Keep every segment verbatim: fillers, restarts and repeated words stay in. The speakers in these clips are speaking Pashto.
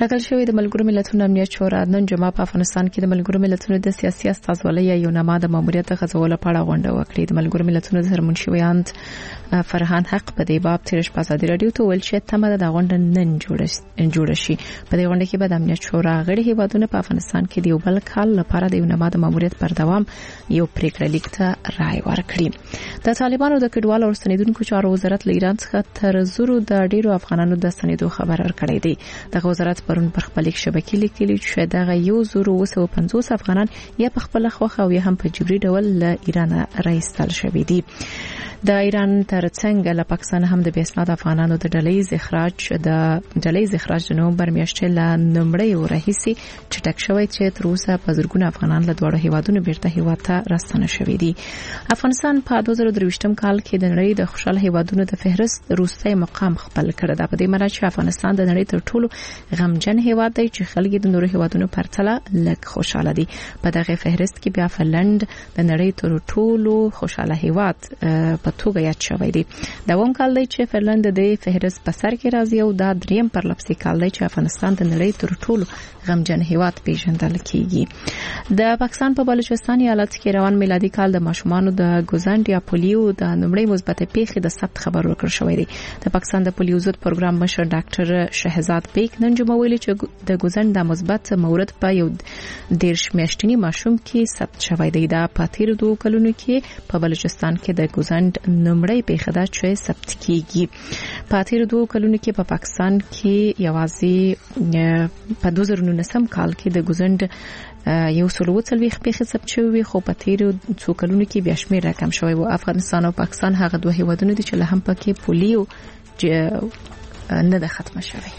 ټاکل شوی د ملګرو ملتونو امنیت شورا نن جمعه په افغانستان کې د ملګرو ملتونو د سیاسي استازولۍ یو نامه د ماموریت غځولو په اړه غونډه وکړه. د ملګرو ملتونو د هرمنشویاند فرهان حق په دې باب تیرش په ازادي رادیو ته ویل چې تمه د غونډه نن جوړه شي. په دې غونډه کې به د امنیت شورا غړي هیوادونه په افغانستان کې د یو بل کال لپاره د یو نامه د ماموریت پر دوام یو پریکړه لیک ته رائے ورکړي. د طالبانو د کډوالو او ستنیدونکو چارو وزارت له ایران څخه تر زرو د ډیرو افغانانو د ستنیدو خبر ورکړی دی. د وزارت پرون پر خپل شبکې لیکلي چې دغه یو زرو وسو پنځوس افغانان یا په خپل خوخه او یا هم په جبري ډول له ایران راایستل شوي دي. د ایران ترڅنګ له پاکستان هم د بیسناد افغانانو د ډلې اخراج د ډلې اخراج د نومبر میاشتې له نمړې ورهیسي چټک شوی چې تر اوسه په زرګونه افغانان له دوه هیوادونو بیرته هیواد ته راستنه شوي دي. افغانستان په دوه زره درویشتم کال کې د نړۍ د خوشاله هیوادونو د فهرست وروستي مقام خپل کړ. دا په دې معنی چې افغانستان د نړۍ تر ټولو غمجن هیواد دی چې خلک د نورو هیوادونو پرتله لږ خوشاله دي. په دغه فهرست کې بیا فنلند د نړۍ تر ټولو خوشاله هیواد په توګه یاد شوی دی. دا ووم کال دی چې فنلند د فهرست په سر کې راځي او دا دریم پرلپسې کال دی چې افغانستان د نړۍ تر ټولو غمجن هیواد پیژندل کیږي. د پاکستان په بلوچستان ایالت کې روان میلادي کال د ماشومانو د ګوزنډ یا پولیو د نمړې مثبت پیښې د ثبت خبر ورکړ شوی دی. د پاکستان د پولیو ضد پروګرام مشر ډاکټر شهزاد بیگ نن جمعه ویلي چې د ګوزنډ د مثبت مورد په یو دیرش میاشتنی ماشوم کې ثبت شوی دی. دا په تیر دوه کلونو کې په بلوچستان کې د ګوزنډ نمړې پیښه ده چې ثبت کیږي. په تیر دوه کلونو کې په پاکستان کې یوازې په دوه زره نولسم کال کې د ګوزنډ یو سلو څلويخ پیښې ثبت شوې خو په تیر څو کلونو کې بیا شمېر راکم شوی و. افغانستان او پاکستان هغه دوه هیوادونه دي چې له هم پکې پولیو نه ده ختمه شوی.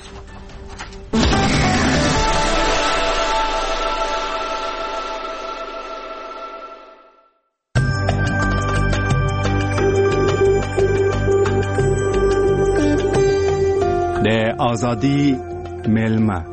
د ازادي میلمه.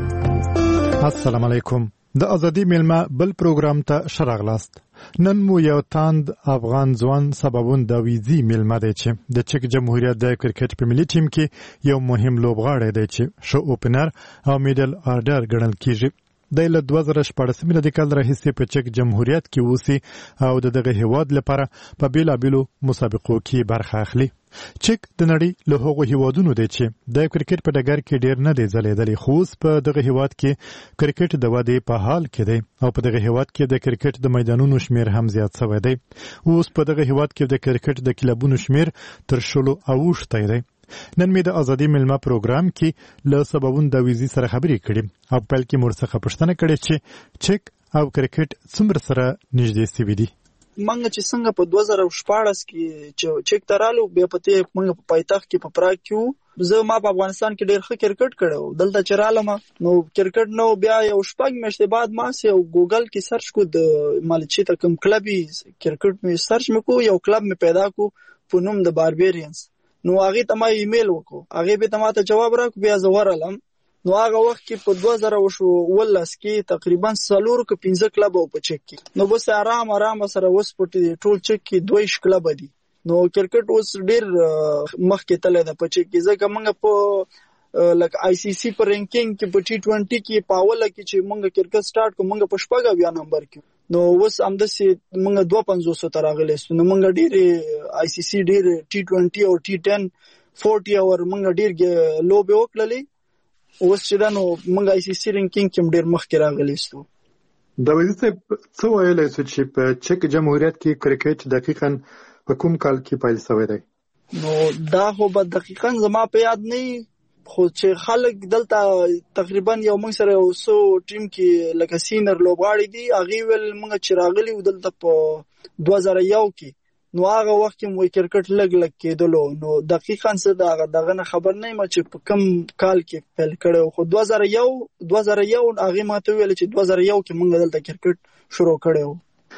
السلام علیکم. د ازادي میلمه بل پروګرام ته شراغلاست. نن مو یو تاند افغان ځوان سببون د ویزي میلمه دی چې د چک جمهوریت د کرکټ په ملي ټیم کې یو مهم لوبغاړی دی چې شو اوپنر او میډل آرډر ګڼل کیږي. د له دوه زره شپږ میلادي کال راهیسې په چک جمهوریت کې اوسي او دغه هیواد لپاره په بیلابیلو مسابقو کې برخه اخلي. چک د نړۍ له هغو هیوادونو دی چې د کرکټ په ډګر کې ډیر نه دی ځلېدلی خو اوس په دغه هیواد کې کرکټ د ودې په حال کې دی او په دغه هیواد کې د کرکټ د میدانونو شمیر هم زیات شوی دی. اوس په دغه هیواد کې د کرکټ د کلبونو شمیر تر شلو اوښتی دی. نن مې د ازادي میلمه پروګرام کې له سببون د ویزي سره خبرې کړې او په کې مرڅخه پښتنه کړې چې چک او کرکټ څومره سره نږدې سوي دي. منګه چې څنګه په دوه زره شپاړس کې چې چک ترالو بیا پته منګه په پایتخت کې په پراګ کې زه ما په افغانستان کې ډېر ښه کرکټ کړو. دلته چې رالم نو کرکټ نو بیا یو شپږ میاشتې بعد ما سه ګوګل کې سرچ کو د مالچی ته کوم کلبي کرکټ مې سرچ مکو یو کلب مې پیدا کو په نوم د باربیرینز. نو هغه ته ما ایمیل وکړو هغه به ته ما ته جواب راکړ بیا زه ورالم. نو هغه وخت کې په دوه زره ولس کې تقریبا څلور کې پنځه کلب او په چک کې نو بس آرام آرام سره وس پټي ټول چک کې دوه کلب دي. نو کرکټ اوس ډیر مخکې تللی ده په چک کې ځکه موږ په لکه آی سی سی په رینکینګ کې په ټي ټوینټي کې په اوله کې چې موږ کرکټ سٹارټ کوم موږ په شپږ اویا نمبر کې نو اوس همداسې موږ دوه پنځوس ته راغلي نو موږ ډیر آی سی سی ډیر ټي ټوینټي او ټي ټن فورټي اور موږ ډیر لوبې وکړلې. اوس چې دا نو موږ آی سی سی رینکینګ کې ډیر مخکې راغلي ستو. د ویزي څه ویلی چې په چک جمهوریت کې کرکټ دقیقاً په کوم کال کې پیل شوی دی؟ نو دا خو به دقیقاً زما په یاد نه خو چې خلک دلته تقریبا یو موږ سره یو څو ټیم کې لکه سینر لوبغاړي دي هغې ویل موږ چې راغلي وو دلته په دوه زره یو کې نو هغه وخت کې مو کرکټ لږ لږ کېدلو. نو دقیقاً څه د دغه نه خبر نه یم چې په کوم کال کې پیل کړی خو دوه زره یو دوه زره یو هغې ما ته وویل چې دوه زره یو کې موږ دلته کرکټ شروع کړی وو.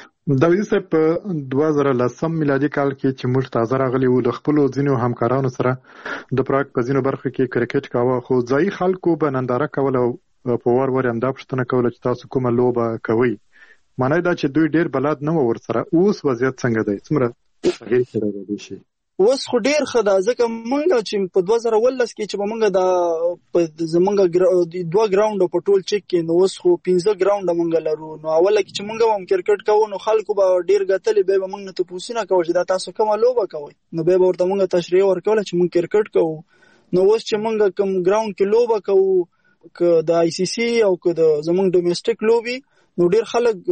د ویزي صاحب په دوه زره لسم میلادي کال کې چې موږ تازه راغلي وو له خپلو ځینو همکارانو سره د پراګ په ځینو برخو کې کرکټ کاوه خو ځایي خلکو به ننداره کوله او په وار وار همدا پوښتنه کوله چې تاسو کومه لوبه کوئ. معنی دا چې دوی ډیر بلد نه و ورسره. اوس وضعیت څنګه دی؟ څومره تغیر شوی دی شي؟ اوس خو ډیر ښه ده ځکه مونږ چې په دوه زره ولس کې چې به مونږ د په زمونږ دوه ګراونډ په ټول چک کې نو اوس خو پنځه ګراونډ مونږ لرو نو اوله کې چې مونږ هم کرکټ کوو نو خلکو به ډیر غتلې به مونږ نه تاسو کوي چې دا تاسو کومه لوبه کوي نو به ورته مونږ تشریح ورکول چې مونږ کرکټ کوو نو اوس چې مونږ کوم ګراوند کې لوبه کوو ک د آی سی سی او ک د زمونږ ډومېسټک لوبي نو ډیر خلک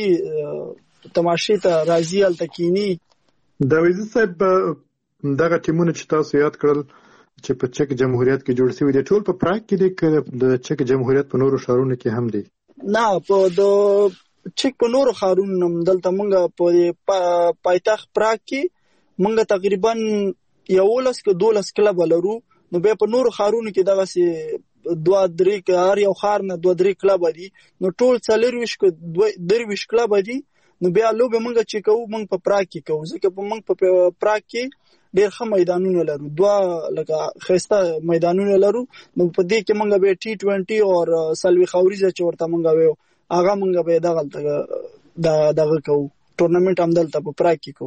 راځي تماشې ته راځي الته کینی دا ویزه صاحب دغه ټیمونه چې تاسو یاد کړل چې په چک جمهوریت کې جوړ شوی دي ټول په پراګ کې دي د چک جمهوریت په نورو ښارونو کې هم دي نه په د چک په نورو ښارونو دلته مونږ په پایتخت پراګ کې مونږ تقریبا یولس کې دولس کلب لرو نو به په نورو ښارونو کې دغه سي دوه درې هر یو ښار نه دوه درې کلب دي نو ټول څلورویشت کې درویشت کلب دي نو بیا لوبه مونږ چې کوو مونږ په پراګ کې کوو ځکه په مونږ په پراګ کې ډېر ښه میدانونه لرو دوه لکه خسته میدانونه لرو نو په دې کې مونږ به ټي ټوینټي او سلوي خاوريزه چې ورته مونږ ویو هغه مونږ به دغه د دغه کوو ټورنمنت هم دلته په پراګ کې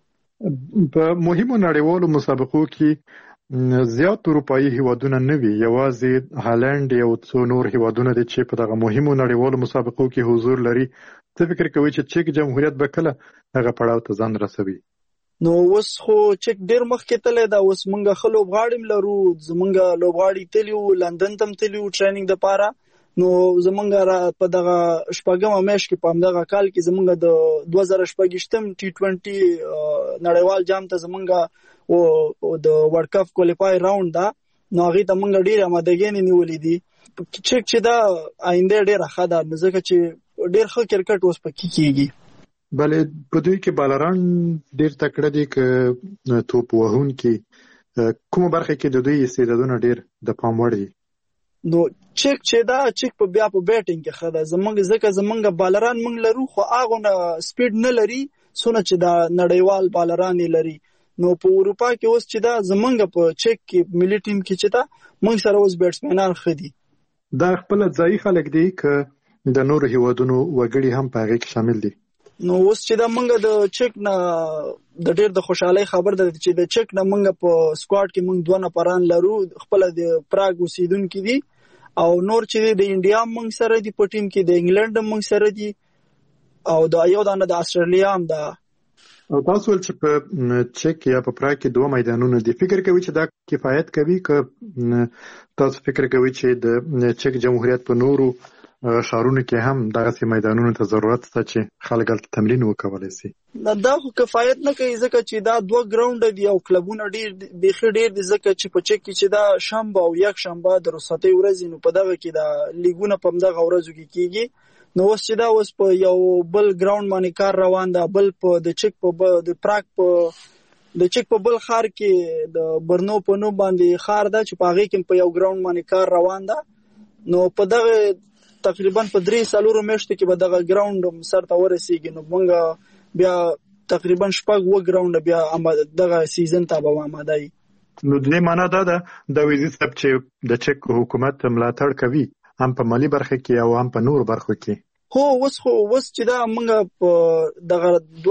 کوو په مهمو نړیوالو مسابقو کې زیات اروپایي هیوادونه نه وي یوازې هالند یو څو نور هیوادونه دي چې په دغه مهمو نړیوالو مسابقو کې حضور لري څه فکر کوي چې چک جمهوریت به کله هغه پړاو ته ځان رسوي نو اوس خو چک ډیر مخکې تللی دا اوس مونږ ښه لوبغاړي لرو زمونږ لوبغاړي تلي وو لندن ته هم تلي وو ټریننګ دپاره نو زمونږ په دغه شپږمه میاشت کې په همدغه کال کې زمونږ د دوه زره شپږویشتم ټي ټوینټي نړیوال جام ته زمونږ او د ورلد کپ کوالیفای راوند دا نو هغې ته مونږ ډېرې امادګۍ نیولې دي چک چې دا آینده ډېره ښه ده ځکه چې ډېر ښه کرکټ اوس پکې کېږي بلې په دوی کې بالران ډېر تکړه دي که توپ وهونکي کومه برخه کې د دوی استعدادونه ډېر د پام وړ دي نو چک چې دا چک په بیا په بیټینګ کې ښه ده زمونږ ځکه زمونږ بالران مونږ لرو خو هغونه سپیډ نه لري څونه چې دا نړیوال بالران یې لري نو په اروپا کې اوس چې دا زمونږ په چک کې ملي ټیم کې چې دا مونږ سره اوس بیټسمنان ښه دي دا خپل ځایي خلک دي که د نورو هیوادونو وګړي هم په هغې کې شامل دي نو اوس چې دا مونږ د چک نه د ډېر د خوشحالۍ خبر ده چې د چک نه مونږ په سکواډ کې مونږ دوه نفران لرو خپل د پراګ اوسیدونکي دي او نور چې د انډیا مونږ سره دي په ټیم کې د انګلند مونږ سره دي او د یو دانه د استرالیا هم ده او تاسو ول چې په چک یا په پراګ کې دوه میدانونه دي فکر کوي چې دا کفایت کوي که تاسو فکر کوي چې د چک جمهوریت په نورو ښارونو کې هم دغسې میدانونو ته ضرورت شته چې خلک هلته تمرین وکولی شي دا خو کفایت نه کوي ځکه چې دا دوه ګراونډه دي او کلبونه ډېر بیخي ډېر دي ځکه چې په چک کې چې دا شنبه او یک شنبه د رخصتۍ ورځې نو په دغه کې دا لیګونه په همدغه ورځو کې کېږي نو اوس چې دا اوس په یو بل ګراوند باندې کار روان ده بل په د چک په د پراګ په د چک په بل ښار کې د برنو په نوم باندې ښار ده چې په هغې کې په یو ګراوند باندې کار روان ده نو په دغه تقریبا په درې څلورو میاشتو کې به دغه ګراوند سر ته ورسېږي نو موږ بیا تقریبا شپږ اووه ګراونډه بیا دغه سیزن ته به آماده یي نو د دې معنا دا ده د ویزي صاحب چې د چک حکومت ملاتړ کوي هم په مالي برخه کې او هم په نورو برخو کې هو اوس خو اوس چې دا موږ په دغه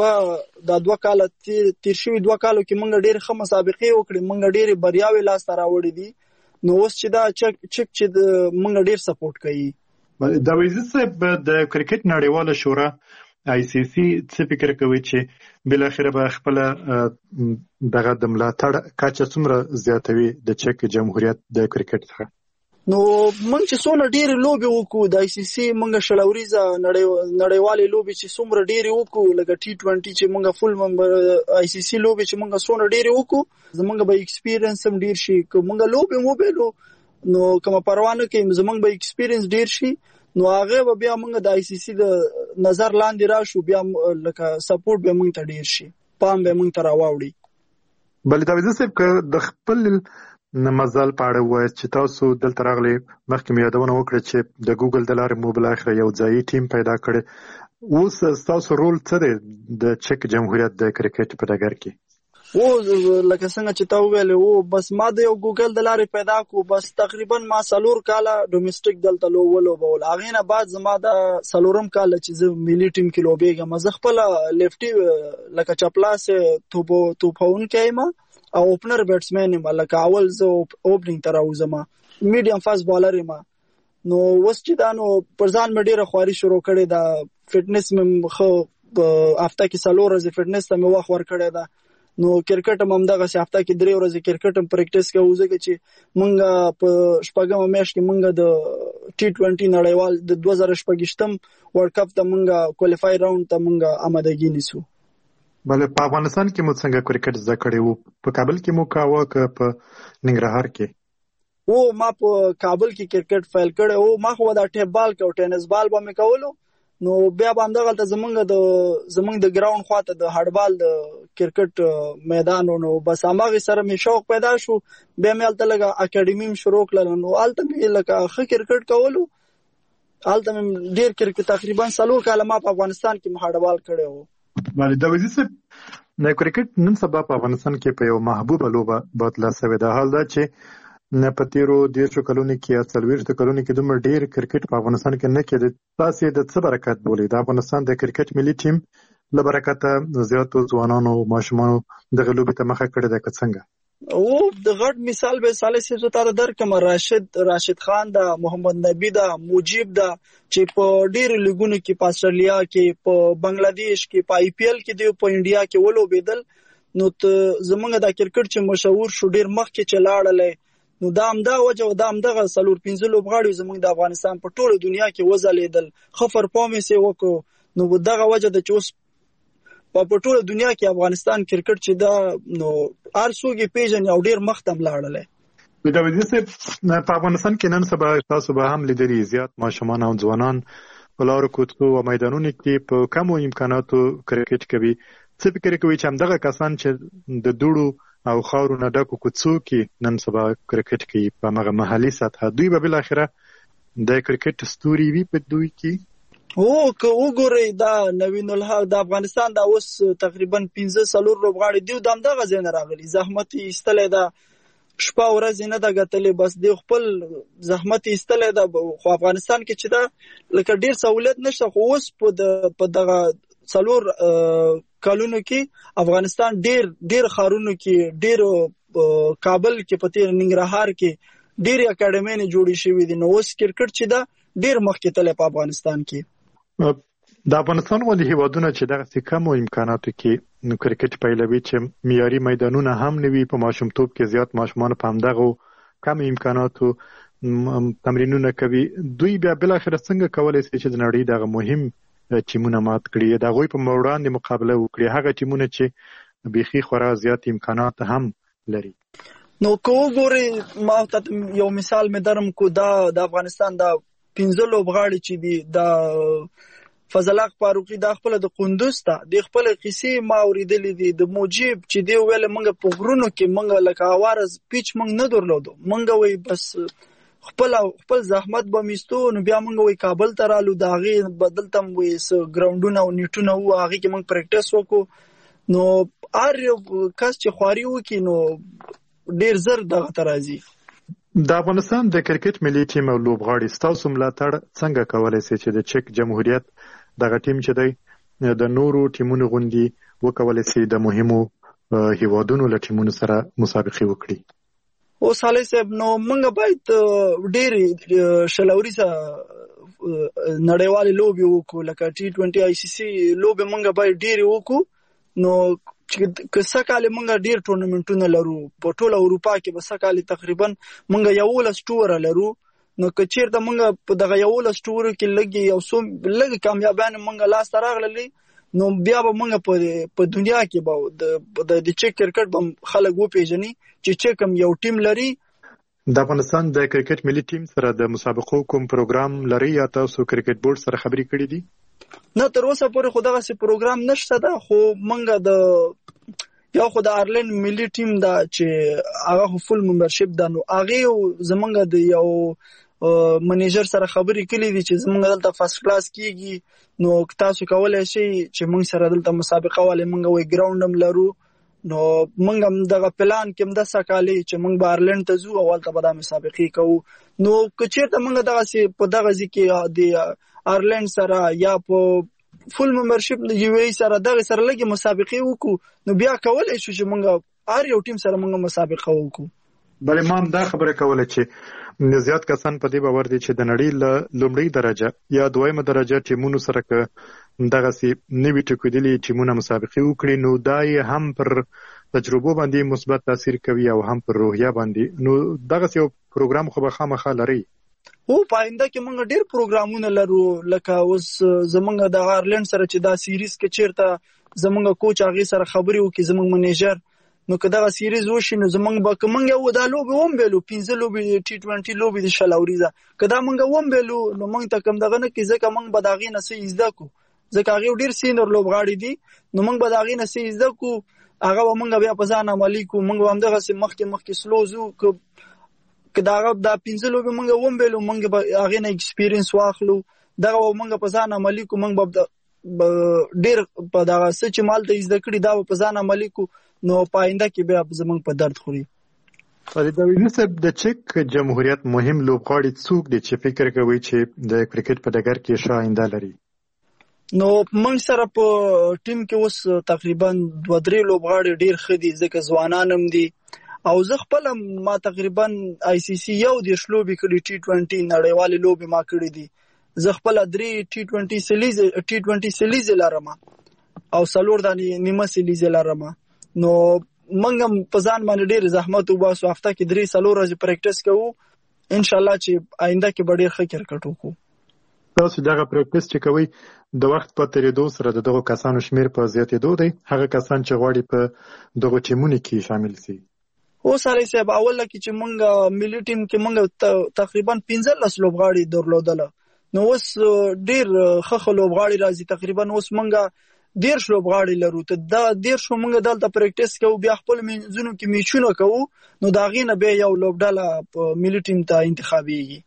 دوه دا دوه کاله تیر شوي دوه کالو کې موږ ډېرې ښه مسابقې وکړې موږ ډېرې بریاوې لاسته راوړې دي نو اوس چې دا چک چک چې موږ ډېر سپورټ کوي د ویزي صاحب د کرکټ نړیواله شورا آی سی سی څه فکر کوي چې بالاخره به خپل دغه د ملاتړ کچه څومره زیاتوي د چک جمهوریت د کرکټ څخه نو موږ چې څونه ډېرې لوبې وکړو د آی سی سی موږ شلوریزه نړیوالې لوبې چې څومره ډېرې وکړو لکه ټي ټوینټي چې موږ فل ممبر آی سی سی لوبې چې موږ څونه ډېرې وکړو زموږ به ایکسپیرینس هم ډېر شي که موږ لوبې وبایلو نو کومه پروا نه کوي زموږ به ایکسپیرینس ډېر شي نو هغه به بیا موږ د آی سی سی د نظر لاندې راشو بیا لکه سپورټ به موږ ته ډېر شي پام به موږ ته راواوړي بلې دا ویزه صاحب که د خپل مزل په اړه ووایاست چې تاسو دلته راغلي مخکې مې یادونه وکړه چې د ګوګل د لارې مو بالاخره یو ځایي ټیم پیدا کړی اوس ستاسو رول څه دی د چک جمهوریت د کرکټ په ډګر کې او لکه څنګه چې تا وویلې او بس ما د یو ګوګل د لارې پیدا کو بس تقریبا ما څلور کاله ډومېسټک دلته ولوبول هغې نه بعد زما د څلورم کال چې زه ملي ټیم کې لوبېږم زه خپله لیفټي لکه چپلاس توپوونکی یم او اوپنر بیټسمن یم، لکه اول زه اوپننګ ته راوځم، میډیم فاست بالر یم. نو اوس چې دا نو پر ځان مې ډېره خواري شروع کړې ده، فټنس مې ښه هفته کې څلور ورځې فټنس ته مې وخت ورکړی ده. نو کرکټ هم همدغسې هفته کې درې ورځې کرکټ هم پریکټس کوو، ځکه چې موږ په شپږمه میاشت کې موږ د ټي ټوینټي نړیوال د دوه زره شپږویشتم ورلډ کپ ته موږ کوالیفای راوند ته موږ آمادګي نیسو. بله په افغانستان کې مو څنګه کرکټ زده کړی وو؟ په کابل کې مو کاوه که په ننګرهار کې؟ او ما په کابل کې کرکټ فیل کړی او ما خو دا ټیپ بال کو ټینس بال به مې کولو. نو بیا به همدغلته زمونږ د زمونږ د ګراوند خواته د هډبال د کرکټ میدان و، نو بس هماغې سره مې شوق پیدا شو. بیا مې هلته لږه اکاډمي مې شروع کړله، نو هلته مې لکه ښه کرکټ کولو. هلته مې ډېر کرکټ تقریبا څلور کاله ما په افغانستان کې مې هډبال کړی و. بله داودي صاحب، کرکټ نن سبا په افغانستان کې په یو محبوبه لوبه بدله سوې ده. حال دا چې نه په تیرو دیرشو کلونو کې یا څلوېښتو کلونو کې دومره ډېر کرکټ په افغانستان کې نه کېده. تاسې د څه برکت بولئ د افغانستان د کرکټ ملي ټیم له برکته زیاتو ځوانانو ماشومانو دغه لوبې ته مخه کړې ده که څنګه؟ او د غټ مثال به صالح صاحب زه تاته درکړم، راشد راشد خان ده، محمد نبی ده، مجیب ده، چې په ډېرو لیګونو کې په استرالیا کې، په بنگلادیش کې، په آی پی ایل کې دی، په انډیا کې ولوبېدل. نو زمونږ دا کرکټ چې مشهور شو ډېر مخکې چې لاړلی، نو دا همدا وجه دا همدغه څلور پنځه لوبغاړي زموږ د افغانستان په ټوله دنیا کې وځلیدل، ښه پرفارمنس یې وکړو. نو دغه وجه ده چې اوس په ټوله دنیا کې افغانستان کرکټ چې دا نو هر څوک یې پیژني او ډېر مخته هم لاړلی. داودي صاحب، په افغانستان کې نن سبا تاسو به هم لیدلي زیات ماشومان او ځوانان په لارو کوڅو او میدانونو کې په کمو امکاناتو کرکټ کوي. څه فکر کوي چې همدغه کسان چې د دوړو او خاورو نه ډکو کوڅو کې نن سبا کرکټ کوي په هغه محلي سطحه، دوی به بالاخره د کرکټ ستوري وي په دوی کې؟ او که وګورئ دا نوین الحق د افغانستان دا اوس تقریبا پنځه څلور لوبغاړي دي د همدغه ځای نه راغلي، زحمت یې ایستلی ده، شپه ورځ نه ده ګټلې، بس دی خپل زحمت یې ایستلی ده. خو افغانستان کې چې ده لکه ډېر سهولیت نشته، خو اوس په دغه څلور کلونو کې افغانستان ډېر ډېر ښارونو کې، ډېر کابل کې، په تېر ننګرهار کې ډېرې اکاډمۍ جوړې شوي دي. نو اوس کرکټ چې ده ډېر مخکې تللی په افغانستان کې. د افغانستان غوندې هیوادونه چې دغسې کمو امکاناتو کې نو کرکټ پیلوي، چې معیاري میدانونه هم نه وي، په ماشومتوب کې زیات ماشومان په همدغو کم امکاناتو تمرینونه کوي، دوی بیا بالاخره څنګه کولی شي چې د نړۍ دغه مهم ټیمونه مات کړي، د هغوی په وړاندې مقابله وکړي، هغه ټیمونه چې بیخي خورا زیات امکانات هم لري؟ نو که وګورئ، ما ته یو مثال مې درم کو، دا د افغانستان دا پنځه لوبغاړي چې دي، دا فضل حق فاروقي دا خپله د قندوز ته د خپله قیسې ما اورېدلې دي، د مجیب چې دی ویله موږ په غرونو کې موږ لکه هواره پیچ موږ نه درلودو، موږ وایي بس خپل خپل زحمت به میستو. نو بیا موږ وایي کابل ته رالو، د هغې به دلته هم وایي څه ګراونډونه او نیټونه وو، هغې کې موږ پریکټس وکړو. نو هر یو کس چې خواري وکړي نو ډېر زر دغه ته راځي. د افغانستان د کرکټ ملي ټیم او لوبغاړي ستاسو ملاتړ څنګه کولی شي چې د چک جمهوریت دغه ټیم چې دی د نورو ټیمونو غوندې وکولی شي د مهمو هیوادونو له ټیمونو سره مسابقې وکړي؟ او صالح صاحب، نو موږ باید ډېرې شلوریزه نړیوالې لوبې وکړو، لکه ټي ټوینټي آی سی سی لوبې موږ باید ډېرې وکړو. نو که سږ موږ ډېر ټورنمنټونه لرو، په ټوله اروپا کې به سږ تقریبا موږ یولس ټوره لرو. نو که چېرته موږ په دغه یولس ټورو کې لږ یو څو لږ کامیابیان موږ لاسته راغللې، نو بیا به موږ په دنیا کې به د چک کرکټ به خلک وپېژني چې چک هم یو ټیم لري. د افغانستان د کرکټ ملي ټیم سره د مسابقو کوم پروګرام لري یا تاسو کرکټ بورډ سره خبرې کړې دي؟ نه، تر اوسه پورې خو دغسې پروګرام نشته ده، خو موږ د یو خو د آیرلینډ ملي ټیم ده چې هغه خو فل ممبرشپ ده، نو هغې زموږ د یو منیجر سره خبرې کړي دي چې زموږ دلته فرست کلاس کېږي، نو تاسو کولی شئ چې موږ سره دلته مسابقه ولې موږ وایي ګراونډ هم لرو. نو موږ هم دغه پلان کې همداسې کالي چې موږ به آیرلینډ ته ځو او هلته به دا مسابقې کوو. نو که چېرته موږ دغسې په دغه ځای کې د آیرلینډ سره یا په فل ممبرشپ د یو ای سره دغه سره لږې مسابقې وکړو، نو بیا کولی شو چې موږ هر یو ټیم سره موږ مسابقه وکړو. بلې ما هم دا خبره کوله چې زیات کسان په دې باور دي چې د نړۍ له لومړۍ درجه یا دویمه درجه ټیمونو سره که دغسې نوي ټکېدلي ټیمونه مسابقې وکړي نو دا یې هم پر تجربو باندې مثبت تاثیر کوي او هم پر روحیه باندې. نو دغسې یو پروګرام خو به خامخا لرئ؟ هو په آینده کې موږ ډېر پروګرامونه لرو، لکه اوس زموږ د آیرلینډ سره چې دا سیریز کې چېرته زموږ کوچ هغې سره خبرې وکړي زموږ منیجر، نو که دغه سیریز وشي نو زموږ به که موږ یو دا لوبې ومبیلو پنځه لوبې ټي ټوینټي لوبې د شل اوریزه که دا موږ ومبیلو نو موږ ته کوم دغه نه کړي، ځکه موږ به د هغې نه څه زده کړو، ځکه هغې ډېر سینر لوبغاړي دي، نو موږ به د هغې نه څه زده کړو، هغه به موږ بیا په ځان عملي کړو. موږ به همدغسې مخکې مخکې سلو ځو، که د هغه دا پنځه لوبې موږ ومبیلو موږ به هغې نه اکسپیرینس واخلو، دغه به موږ په ځان عملي کړو، موږ به ډېر په دغه څه چې ما هلته زده کړي دا به په ځان عملي کړو، نو په آینده کې بیا زموږ په درد خوري. داوودزي صاحب د چک جمهوریت مهم لوبغاړي څوک دي چې فکر کوي چې د کرکټ په ډګر کې ښه آینده لري؟ نو موږ سره په ټیم کې اوس تقریبا دوه درې لوبغاړي ډېر ښه دي، ځکه ځوانان هم دي، او زه خپله ما تقریبا آی سی سی یو دېرش لوبې کړي، ټي ټوینټي نړیوالې لوبې ما کړي دي، زه خپله درې ټي ټوینټي سیلیزې ټي ټوینټي سیلیزې لرم او څلور دانې نیمه سیلیزې لرم. نو موږ هم په ځان باندې ډېر زحمت وباسو، هفته کې درې څلور ورځې پریکټس کوو، انشاءالله چې آینده کې به ډېر ښه کرکټ وکړو. تاسو دغه پریکټس چې کوئ د وخت په تېرېدو سره د دغو کسانو شمېر په زیاتېدو دی، هغه کسان چې غواړي په دغو ټیمونو کې شامل سي؟ اوس علي صاحب اوله کې چې موږ ملي ټیم کې موږ تقریبا پنځلس لوبغاړي درلودله، نو اوس ډېر ښه ښه لوبغاړي راځي، تقریبا اوس موږ دېرش لوبغاړي لرو، ته دا دېرشو موږ دلته پریکټس کوو، بیا خپل منځونو کې میچونه کوو، نو د هغې نه بیا یو لوبډله په ملي ټیم ته انتخابېږي.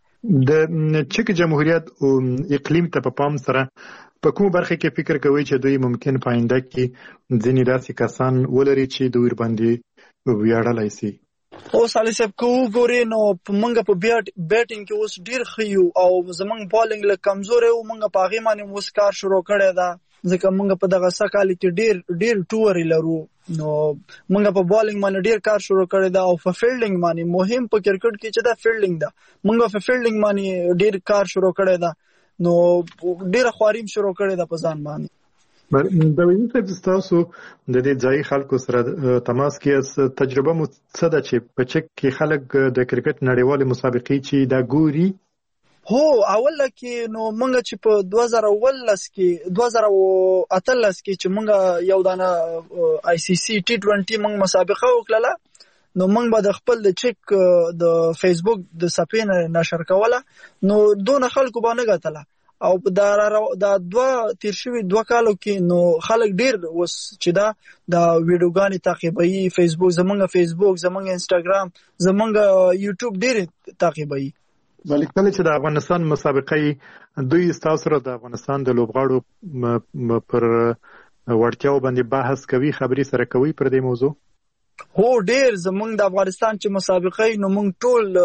د چک جمهوریت اقلیم ته په پام سره په کومه برخه کې فکر کوئ چې دوی ممکن په آینده کې ځینې داسې کسان ولري چې دوی ورباندې ویاړلی سي؟ اوس علي صاحب که وګورې نو موږ په بیټینګ کې اوس ډېر ښه یو، او زموږ بالینګ لږ کمزوری و، موږ په هغې باندې اوس کار شروع کړی ده، ځکه موږ په دغه څه کال کې ډېر ډېر ټورې لرو، نو موږ په بالینګ باندې ډېر کار شروع کړی ده، او په فیلډینګ باندې مهم په کرکټ کې چې دا فیلډینګ ده، موږ په فیلډینګ باندې ډېر کار شروع کړی ده، نو ډېره خواري هم شروع کړې ده په ځان باندې. داوودزي صاحب ستاسو د دې ځایي خلکو سره تماس کې تجربه مو څه ده چې په چک کې خلک د کرکټ نړیوالې مسابقې چې دا ګوري؟ هو اوله کې نو موږ چې په دوه زره اوولس کې دوه زره اتلس کې چې موږ یو دانه آی سی سی ټي ټوینټي موږ مسابقه وکړله، نو موږ به د خپل د چک د فیسبوک د صفحې نه نشر کوله، نو دونه خلکو به نه ګټله، او دا دا دوه تیر شوي دوه کالو کې نو خلک ډېر اوس چې دا د ویډیوګانې تعقیبوي، فیسبوک زمونږ فیسبوک زمونږ انسټاګرام زمونږ یوټیوب ډېر تعقیبوي. بلکې کله چې د افغانستان مسابقې دوی ستاسو سره د افغانستان د لوبغاړو پر وړتیاو باندې بحث کوي، خبرې سره کوي پر دې موضوع؟ هو ډېر زمونږ د افغانستان چې مسابقې نو موږ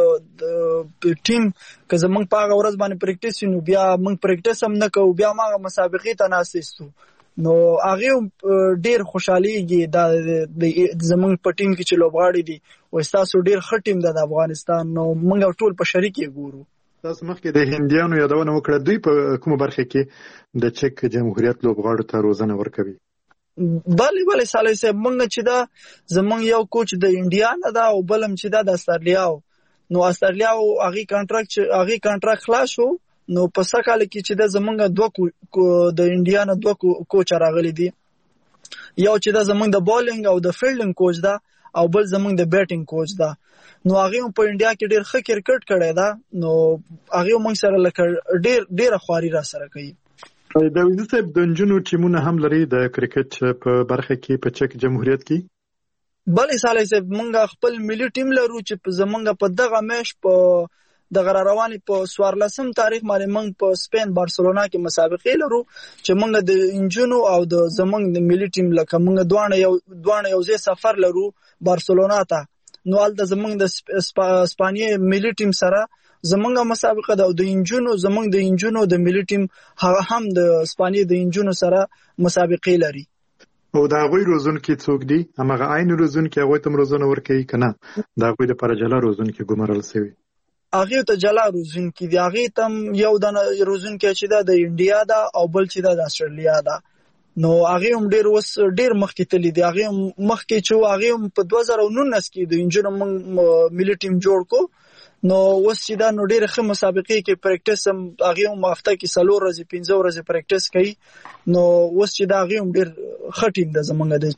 ټول ټیم که زمونږ په هغه ورځ باندې پریکټس وي نو بیا موږ پریکټس هم نه کوو، بیا هماغه مسابقې ته ناستو، نو هغې ډېر خوشحالېږي دا زمونږ په ټیم کې چې لوبغاړي دي، وایي ستاسو ډېر ښه ټیم ده د افغانستان، نو موږ ټول په شریک یې ګورو. تاسو مخکې د هندیانو یادونه وکړه، دوی په کومه برخه کې د چک جمهوریت لوبغاړو ته روزنه ورکوي؟ بلې بلې صالح صاحب موږ چې دا زمونږ یو کوچ د انډیا نه ده، او بل هم چې دا د استرالیا و، نو استرالیا هغې کانټراکټ چې هغې کانټراکټ خلاص شو، نو په څه کال کې چې دا زمونږ دوه د انډیا نه دوه کوچ راغلي دي، یو چې دا زمونږ د بالینګ او د فیلډینګ کوچ ده، او بل زمونږ د بیټینګ کوچ ده، نو هغې هم په انډیا کې ډېر ښه کرکټ کړی ده، نو هغې هم موږ سره لکه ډېر ډېره خواري را سره کوي. داوودزي صاحب د نجونو ټیمونه هم لري د کرکټ په برخه کې په چک جمهوریت کې؟ بلې صالح صاحب موږ خپل ملي ټیم لرو چې زمونږ په دغه میش په دغه را روانې په څوارلسم تاریخ باندې موږ په سپین بارسلونا کې مسابقې لرو، چې موږ د انجونو او د زمونږ د ملي ټیم لکه موږ دواړه یو دواړه یو ځای سفر لرو بارسلونا ته، نو هلته زمونږ د اسپانیې ملي ټیم سره زمونږ مسابقه ده، او د انجونو زمونږ د انجونو د ملي ټیم هغه هم د اسپانیې د انجونو سره مسابقې لري. او دا غوي روزون کې څوک دي هغه عین روزون کې هغه تم روزونه ورکوي کنه دا غوي د پر جلا روزون کې ګمرل سوي هغه ته جلا روزون کې دی هغه تم یو د روزون کې چې دا د انډیا دا او بل چې دا د استرالیا دا نو هغه هم ډیر وس ډیر مخکې تللی دی هغه مخکې چې هغه په دوه زره نولس کې د انجینر ملي ټیم جوړ کو نو وس چې دا نو ډیر ښه مسابقې کې پریکټیس هم هغه هم هفته کې څلور ورځې پنځه ورځې پریکټیس کوي نو وس چې دا هغه هم ډیر ښه ټیم ده زمونږ د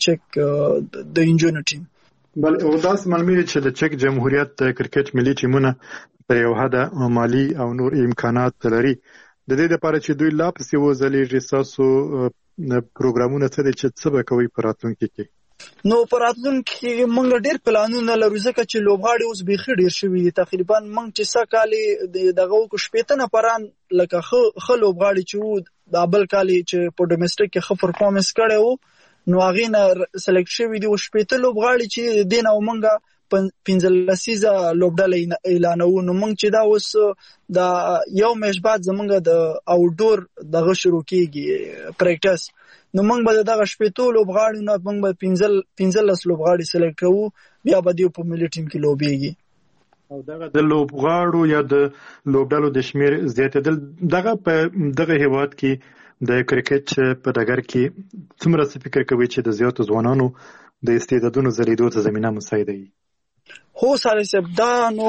چک د انجینر ټیم بل او داس معلومه چې د چک جمهوریت کرکټ ملي ټیمونه پر یو حد مالی او نور امکانات لري د دې لپاره چې دوی لا پسې وځلې رساسو پروګرامونه څه دي چې څه به کوي په راتلونکي کې نو په راتلونکي کې موږ ډېر پلانونه لرو ځکه چې لوبغاړي اوس بیخي ډېر شوي دي تقریبا موږ چې څه کالې دغه وکړو شپېته نفران لکه ښه لوبغاړي چې وو دا بل کالې چې په ډومېسټک کې ښه پرفارمنس کړی وو نو هغې نه سلیکټ شوي دي اوس شپېته لوبغاړي چې دې نه موږ پنځه لسیزه لوبډله اعلانوو نو موږ چې دا اوس د یو میاشت بعد زموږ د آوټډور دغه شروع کېږي پریکټس نو موږ به دغه شپېتو لوبغاړو نه موږ به پنځلس لوبغاړي سلیکټ کوو بیا به دوی په ملي ټیم کې لوبېږي او دغه د لوبغاړو یا د لوبډلو د شمېر زیاتېدل دغه په دغه هېواد کې د کرکټ په ډګر کې څومره څه فکر کوي چې د زیاتو ځوانانو د استعدادونو ځلېدو ته زمینه مساعده وي هو ساري صاحب دا نو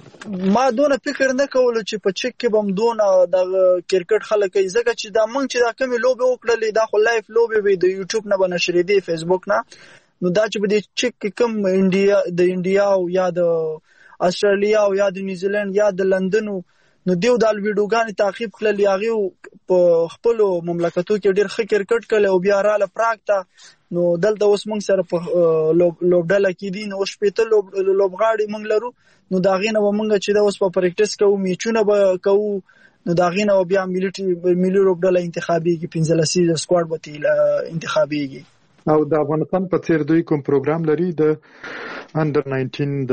ما دونه فکر نه کولو چې په چک کې بم دونه د کرکټ خلک ځکه چې دا مونږ چې دا کمی لوبه وکړلې دا خو لایف لوبه وي د یوټیوب نه بنشرې دي فیسبوک نه نو دا چې په دې چک کې کم انډیا د انډیا او یا د استرالیا او یا د نیوزیلند یا د لندن نو دیو دال ویډیوګان تعقیب کړل یاغي په خپل مملکتو کې ډېر ښه کرکټ کړل او بیا رااله پراګ ته نو دلته اوس موږ سره په لوبډله کې دي نو شپېته لوبغاړي موږ لرو نو دا غینه موږ چې دا اوس په پریکټیس کوو میچونه به کوو نو دا غینه بیا ملي ملي لوبډله انتخابيږي پنځه لسیزه سکواډ به انتخابيږي او د افغانستان په څیر دوی کوم پروګرام لري د انډر ناینټین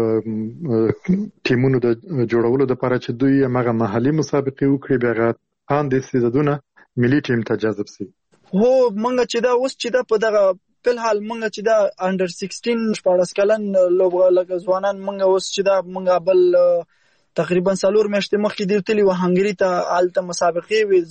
د ټیمونو د جوړولو لپاره چې دوی هغه محلي مسابقې وکړي بیا ان د سیزدونه ملي ټیم ته جذب شي هو مونږ چې دا اوس چې دا په دغه په حال مونږ چې دا انډر سیکسټین شپاړس کلن لوبغاړي ځوانان مونږ اوس چې دا مونږ بل تقریبا څلور میاشتې مخکې دی تللی و هنګری ته آلته مسابقې وي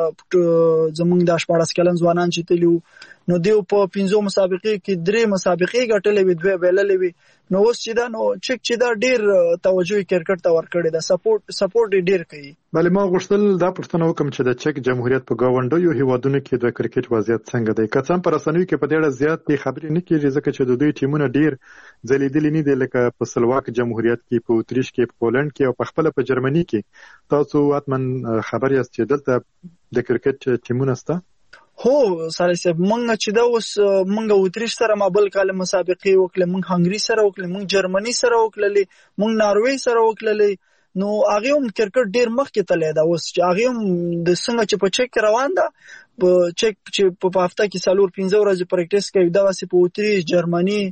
زمونږ زمونږ د شپاړس کلن ځوانان چې تللی نو دیو په پنځو مسابقې کې درې مسابقې ګټلې وي دوه بللې وي نو اوس چې دا نو چک چې دا ډېر توجه کرکټ ته ورکړي دا سپورټ سپورټ ډېر کوي بلې ما غوښتل دا پوښتنه وکم چې د چک جمهوریت په گاونډیو هیوادونو کې د کرکټ وضعیت څنګه دی که څه په رسنیو کې په ډېر زیات خبرې نه کیږي ځکه چې د دوی ټیمونه ډېر ځلیدلي نه دي لکه په سلواک جمهوریت کې په اتریش کې په پولند کې او په خپل په جرمني کې تاسو اتمن خبر یاست چې دلته د کرکټ ټیمونه سته هو ساري صاحب مونږ چې دا اوس مونږ اتریش سره مابل کال مسابقې وکړې مونږ هنګری سره وکړې مونږ جرمني سره وکړلې مونږ ناروې سره وکړلې نو هغه هم کرکټ ډېر مخکې تللی دا اوس چې هغه هم د څنګه چې په چک روان ده په چک چې په هفته کې څلور پنځه ورځې پریکټیس کوي دا واسه په اتریش جرمني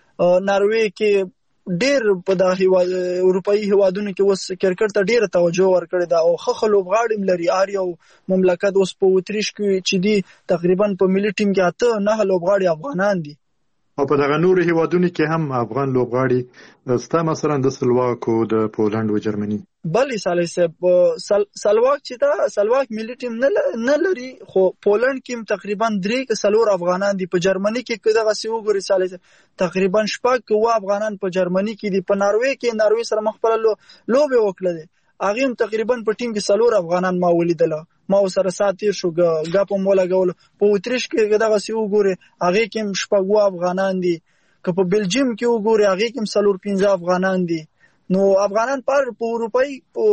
ناروې کې ډېر په د اروپאי هیوادونو کې اوس کرکټ ته ډېر توجه ورکړي دا او خخ لوبغاړي لري آر یو مملکت اوس په اتریش کې چې دی تقریبا په ملي ټیم کې اته نه لوبغاړي افغانان دي او په دغه نور هیوادونو کې هم افغان لوبغاړي ستا مثلا د سلواک او د پولند او جرمني بلې سالي صاحب سلواک چې دا سلواک ملي ټیم نه لري خو پولند کې تقریبا درې کې څلور افغانان دي په جرمني کې دغه سی وګوري سالي تقریبا شپږ و افغانان په جرمني کې دي په ناروې کې ناروې سره مخ په لوبه وکړه هغه هم تقریبا په ټیم کې څلور افغانان ما ولیدل ما سره ساتیر شو غاپ مولا غول په اتریش کې دغه سی وګوري هغه کې شپږ افغانان دي که په بلجیم کې وګوري هغه کې څلور پنځه افغانان دي نو افغانان پر په اروپאי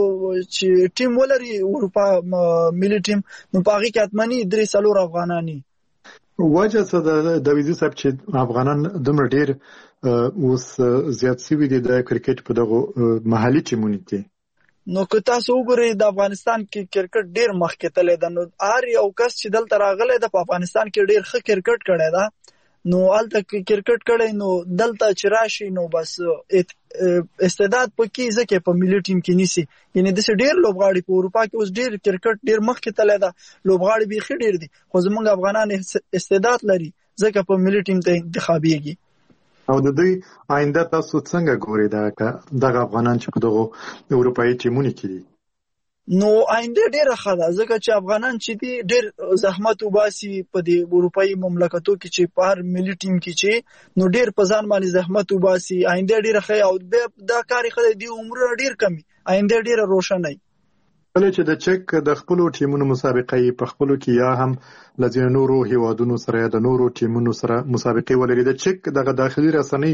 چې ټیم ولري اروپا ملي ټیم نو په هغه کې اتمنی درې څلور افغانانی وجه څه د ویزي صاحب چې افغانان دومره ډېر اوس زیات سوي دي د کرکټ په دغه محلي ټیمونو کې نو که تاسو وګورئ د افغانستان کې کرکټ ډېر مخکې تللی ده نو هر یو کس چې دلته راغلی ده په افغانستان کې ډېر ښه کرکټ کړی ده نو هلته کرکټ کړی نو دلته چې راشي نو بس استعداد پکې ځکه په ملي ټیم کې نیسي یعنی داسې ډېر لوبغاړي په اروپا کې اوس ډېر کرکټ ډېر مخکې تللی ده لوبغاړي بیخي ډېر دي خو زموږ افغانان استعداد لري ځکه په ملي ټیم ته انتخابيږي. او د دوی آینده تاسو څنګه ګورئ دا دغه افغانان چې په دغه اروپایي ټیمونو کې دي؟ نو آینده ډیره ښه ده ځکه چې افغانان چې دي ډیر زحمت وباسي په دې اروپایي مملکتو کې چې په هر ملي ټیم کې چې نو ډیر په ځان باندې زحمت وباسي. آینده ډیره ښه او دا کار یې دی عمر ډیر کمی، آینده ډیره روښانه. کله چې د چک د خپل ټیمونو مسابقې په خپل کې یا هم لږ نورو هیوادونو سره یا د نورو ټیمونو سره مسابقې ولري، د چک دغه داخلي رسنۍ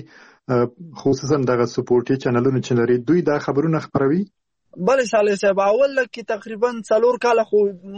خصوصا دغه سپورټي چینلونو چې لري دوی دا خبرونه خبروي؟ بله صالح صاحب، اول کې تقریبا څلور کاله خو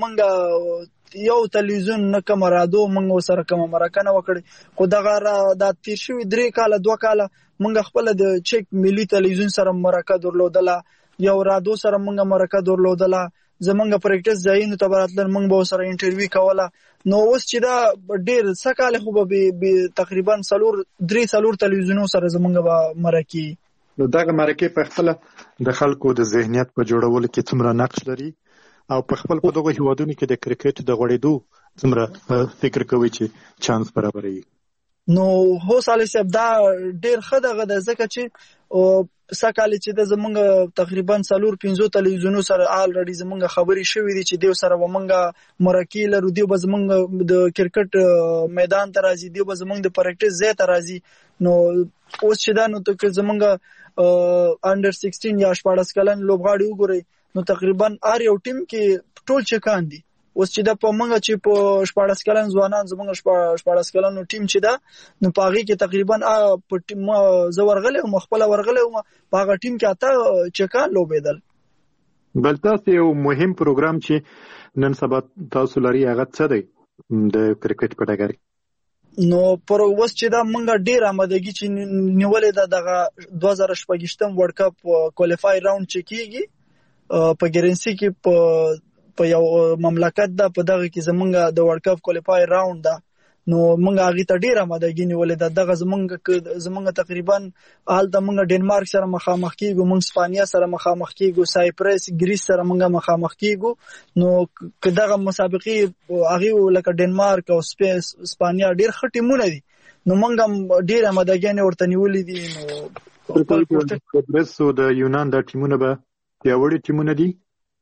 منګه یو تلویزیون نه کوم رادیو منګه سره کوم مرکه نه وکړي، خو دغه د تیر شوي درې کاله دوه کاله منګه خپل د چک ملي تلویزیون سره مرکه درلودله، یو رادیو سره منګه مرکه درلودله، زمونږ پریکټس ځایونو ته براتل منګه به سره انټرویو کوله. نو اوس چې دا ډیر سکاله خو به تقریبا څلور درې څلور تلویزیونو سره زمونږ به مرکه. نو دغه مرکه په خپل د خلکو د ذهنیت په جوړولو کې څومره نقش لري او په خپل په دغه هیوادونو کې د کرکټ د غوړېدو څومره فکر کوي چې چانس برابري؟ نو هو صالح صاحب دا ډیر ښه دغه د ځکه چې سکاله چې د زمونږ تقریبا څلور پنځو تلویزیونو سره الریډي زمونږ خبري شوې دي چې دیو سره ومنګه مرکه لرو، دیو به زمونږ د کرکټ میدان ته راځي، دیو به زمونږ د پریکټس ځای ته راځي. نو اوس چې دا نو ته زمونږ انډر سیکسټین یا شپاړس کلن لوبغاړي وګورئ نو تقریبا هر یو ټیم کې ټول چکان دي. اوس چې دا په منګه چې په شپاړس کلن ځوانان زمونږ شپاړس کلن ټیم چې دا نو پاغي کې تقریبا په ټیم زو ورغله او مخبل ورغله او پاغه ټیم کې اته چکان لوبېدل. بل تاسو یو مهم پروګرام چې نن سبا تاسو لري هغه څه دی د کرکټ په ډګر؟ نو پر اوس چې دا منګه ډیر آمادګي چې نیولې ده دغه دوه زره شپږم ورلد کپ کوالیفای راوند چې کیږي په ګرنسي کې په په یو مملکت ده، په دغه کې زمونږ د ورلد کپ کوالیفای راوند ده. نو منګه هغه ته ډیر آمادګي نیولې ده. دغه زمونږ زمونږ تقریبا حال د منګه ډنمارک سره مخامخ کیږو، منګ اسپانیا سره مخامخ کیږو، سایپرس ګریس سره منګه مخامخ کیږو. نو کداغه مسابقې هغه لکه ډنمارک او اسپانیا ډیر ښه ټیمونه دي، نو منګه ډیر آمادګي نه ورته نیولې دي. نو سایپرس او د یونان د ټیمونه به پیاوړي ټیمونه دي.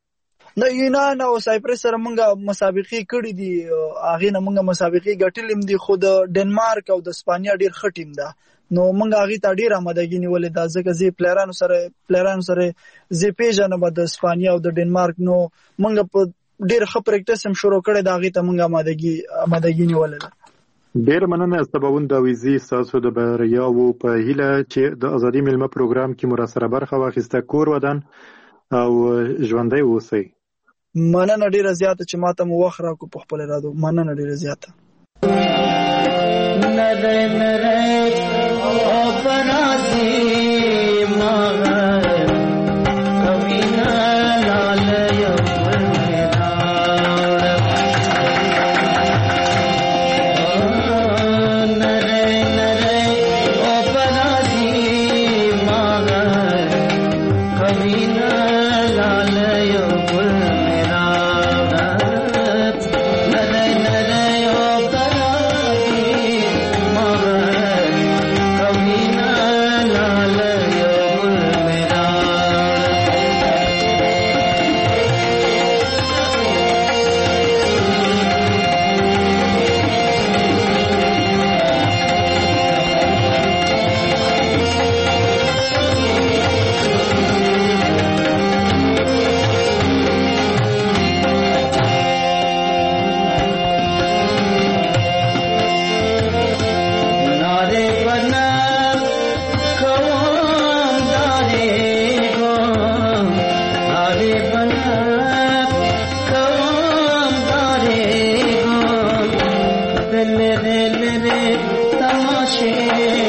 د یونان او سایپرس سره منګه مسابقې کړې دي، هغه نه منګه مسابقې ګټلې دي، خو د ډنمارک او د اسپانیا ډیر ښه ټیم ده. نو منګه هغه ته ډیر آمادګي نیولې ده ځکه زی پلیرانو سره پلیرانو سره زی پیژنه به د اسپانیا او د ډنمارک. نو منګه په ډیر ښه پریکټس هم شروع کړی دا، هغه ته منګه آمادګي آمادګي نیولې ده. ډیر مننه سباوند داویزی تاسو د بریا او په هیله چې د ازادي ملما پروګرام کې مراسله برخه واخیسته، کور ودان او ژوندۍ اوسئ. مننه ډیره زیاته چې ماته مو وخت راکو په خپل رادو. مننه ډیره زیاته. نره نره او برازي ماغه کبینا لال یو ورنا نره نره او برازي ماغه کبینا لال یو तमाशे